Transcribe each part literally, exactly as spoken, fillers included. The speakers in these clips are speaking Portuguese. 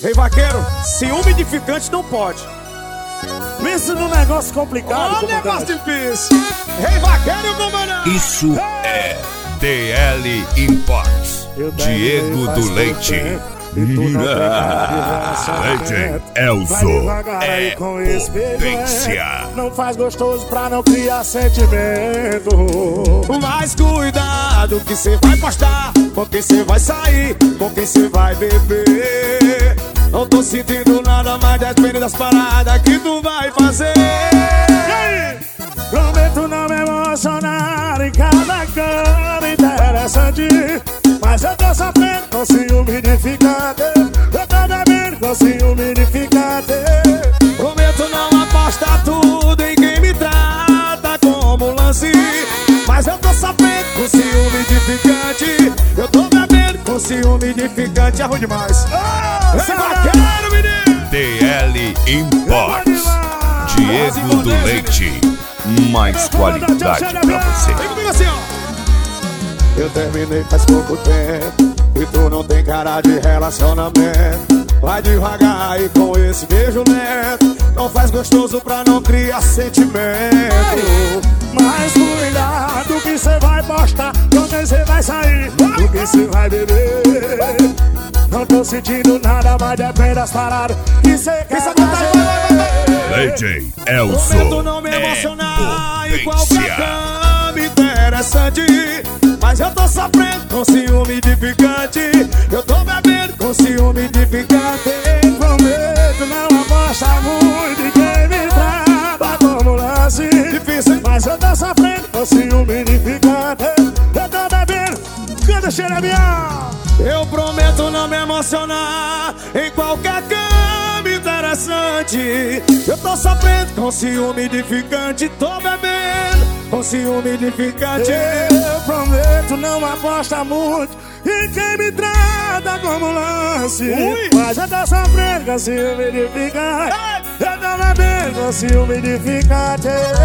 Rei Vaqueiro, ciúme edificante não pode. Pensa num negócio complicado. Olha o negócio difícil. Rei Vaqueiro e o comandante. Isso é D L Imports. Diego do Leite. Leite Elzo é potência. Não faz gostoso pra não criar sentimento. Mas cuidado que cê vai postar, com quem cê vai sair, com quem cê vai beber. Não tô sentindo nada mais, depende das paradas que tu vai fazer. Prometo não me emocionar em cada cama interessante, mas eu tô sofrendo com ciúme edificante. Eu tô bebendo com ciúme edificante. Prometo não apostar tudo em quem me trata como lance, mas eu tô sofrendo com ciúme edificante. Eu tô bebendo com ciúme edificante. É ruim demais. Oh, Rei Vaqueiro, menino. D L Imports. Diego do Leite. Mais qualidade pra você. Vem comigo assim, ó. Eu terminei faz pouco tempo e tu não tem cara de relacionamento. Vai devagar aí com esse beijo lento. Não faz gostoso pra não criar sentimento. Mas cuidado que cê vai postar, com quem cê vai sair, com quem cê vai beber. Não tô sentindo nada, mas depende das paradas que cê quer fazer. Leite Elzo Prometo não me emocionar é em qualquer potência. cama interessante, mas eu tô sofrendo com ciúme edificante. Eu tô bebendo com ciúme edificante. Prometo não apostar muito em quem me trata como lance Difícil, mas eu tô sofrendo com ciúme edificante. Eu tô bebendo, canta xerebião. eu prometo não me emocionar em qualquer cama interessante. Eu tô sofrendo com ciúme edificante. Tô bebendo com ciúme edificante. Eu prometo não apostar muito em quem me trata como lance, Ui. mas eu tô sofrendo com ciúme edificante. Eu tô bebendo com ciúme edificante.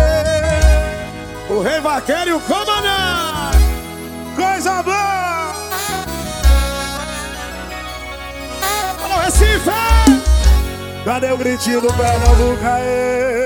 O Rei Vaqueiro e o comandante. Coisa boa! Alô, Recife! Cadê o gritinho do Pernambuco aí?